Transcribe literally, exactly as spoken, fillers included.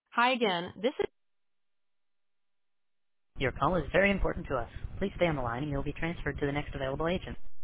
Hi again. This is Your call is very important to us. Please stay on the line and you'll be transferred to the next available agent.